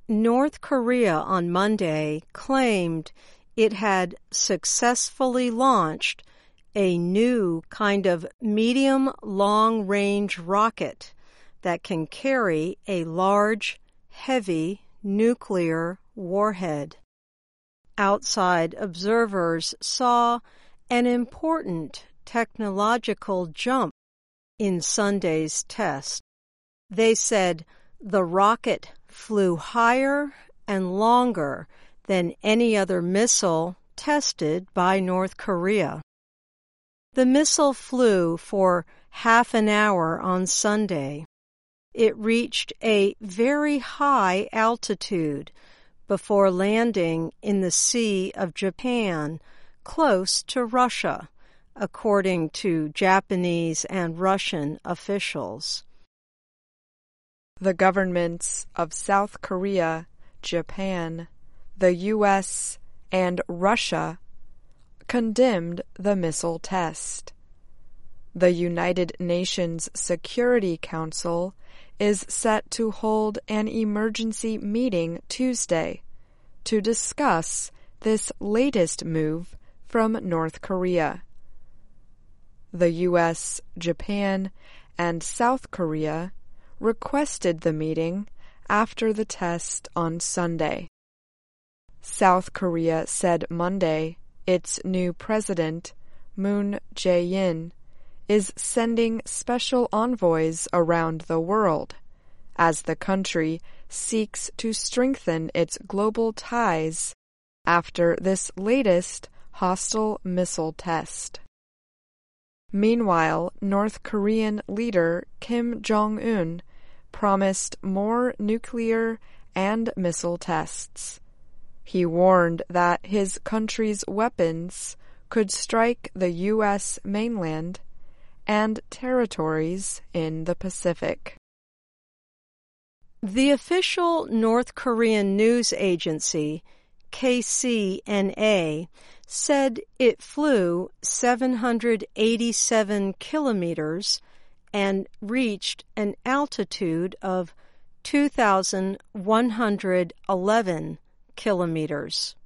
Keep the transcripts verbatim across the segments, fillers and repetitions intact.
North Korea on Monday claimed it had successfully launched a new kind of medium long-range rocket that can carry a large, heavy nuclear warhead. Outside observers saw an important technological jump in Sunday's test. They said the rocket flew higher and longer than any other missile tested by North Korea. The missile flew for half an hour on Sunday. It reached a very high altitude before landing in the Sea of Japan, close to Russia, according to Japanese and Russian officials. The governments of South Korea, Japan, the U S, and Russia condemned the missile test. The United Nations Security Council is set to hold an emergency meeting Tuesday to discuss this latest move from North Korea. The U S, Japan, and South Korea requested the meeting after the test on Sunday. South Korea said Monday its new president, Moon Jae-in, is sending special envoys around the world as the country seeks to strengthen its global ties after this latest hostile missile test. Meanwhile, North Korean leader Kim Jong-un promised more nuclear and missile tests. He warned that his country's weapons could strike the U S mainland and territories in the Pacific. The official North Korean news agency, K C N A, said it flew seven hundred eighty-seven kilometers and reached an altitude of two thousand one hundred eleven kilometers.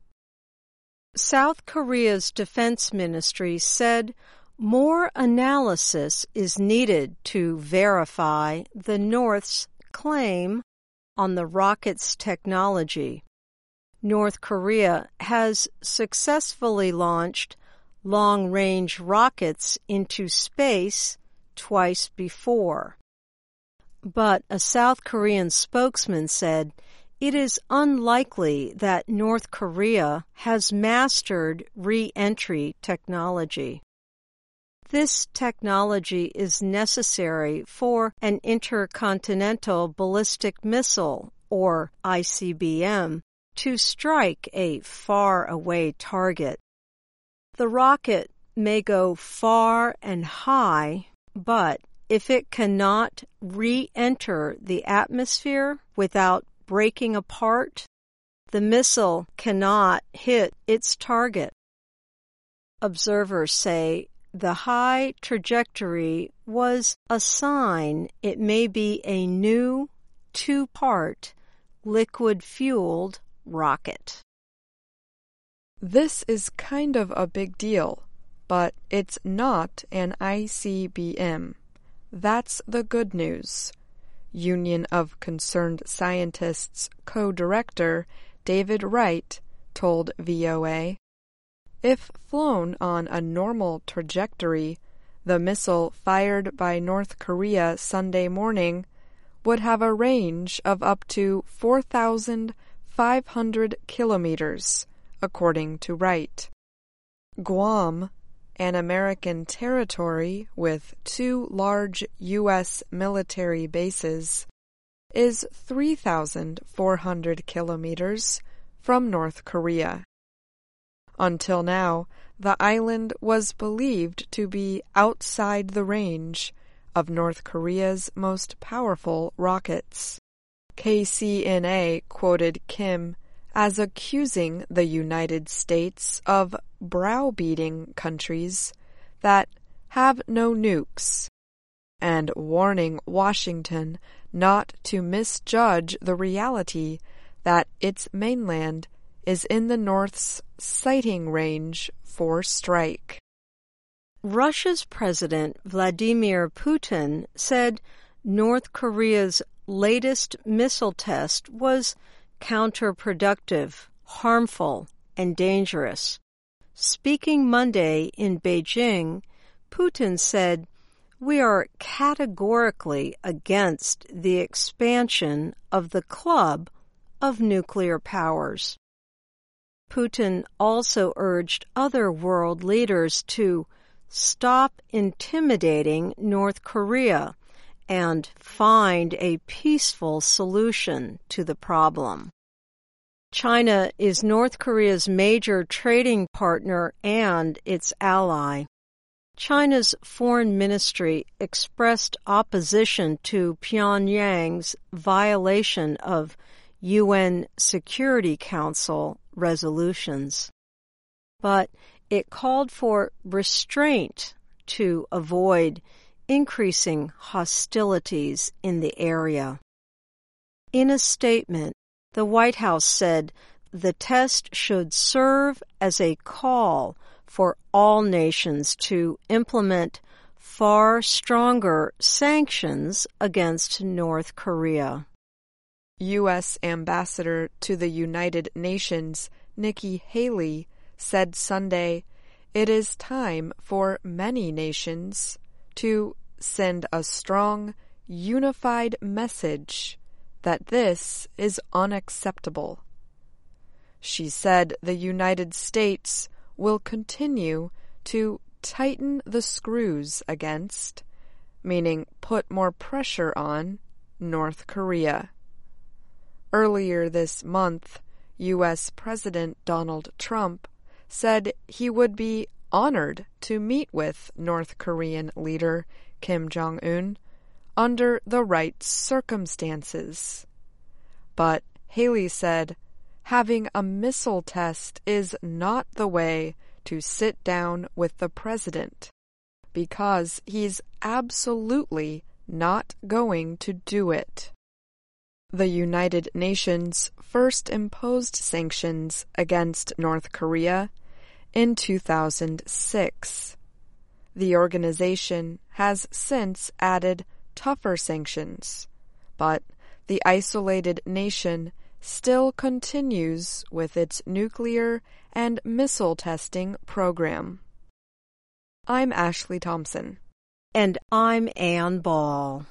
South Korea's defense ministry said more analysis is needed to verify the North's claim on the rocket's technology. North Korea has successfully launched long-range rockets into space twice before. But a South Korean spokesman said it is unlikely that North Korea has mastered re-entry technology. This technology is necessary for an intercontinental ballistic missile, or I C B M, to strike a far-away target. The rocket may go far and high, but if it cannot re-enter the atmosphere without breaking apart, the missile cannot hit its target. Observers say the high trajectory was a sign it may be a new, two-part, liquid-fueled rocket. This is kind of a big deal, but it's not an I C B M. That's the good news. Union of Concerned Scientists co-director David Wright told V O A. If flown on a normal trajectory, the missile fired by North Korea Sunday morning would have a range of up to four thousand five hundred kilometers, according to Wright. Guam, an American territory with two large U S military bases, is three thousand four hundred kilometers from North Korea. Until now, the island was believed to be outside the range of North Korea's most powerful rockets. K C N A quoted Kim as accusing the United States of browbeating countries that have no nukes and warning Washington not to misjudge the reality that its mainland is in the North's sighting range for strike. Russia's President Vladimir Putin said North Korea's latest missile test was counterproductive, harmful, and dangerous. Speaking Monday in Beijing, Putin said, "We are categorically against the expansion of the club of nuclear powers." Putin also urged other world leaders to stop intimidating North Korea and find a peaceful solution to the problem. China is North Korea's major trading partner and its ally. China's foreign ministry expressed opposition to Pyongyang's violation of U N Security Council resolutions, but it called for restraint to avoid increasing hostilities in the area. In a statement, the White House said the test should serve as a call for all nations to implement far stronger sanctions against North Korea. U S Ambassador to the United Nations Nikki Haley said Sunday, "It is time for many nations to send a strong, unified message that this is unacceptable." She said the United States will continue to tighten the screws against, meaning put more pressure on, North Korea. Earlier this month, U S President Donald Trump said he would be honored to meet with North Korean leader Kim Jong-un under the right circumstances. But Haley said having a missile test is not the way to sit down with the president, because he's absolutely not going to do it. The United Nations first imposed sanctions against North Korea in two thousand six. The organization has since added tougher sanctions, but the isolated nation still continues with its nuclear and missile testing program. I'm Ashley Thompson. And I'm Ann Ball.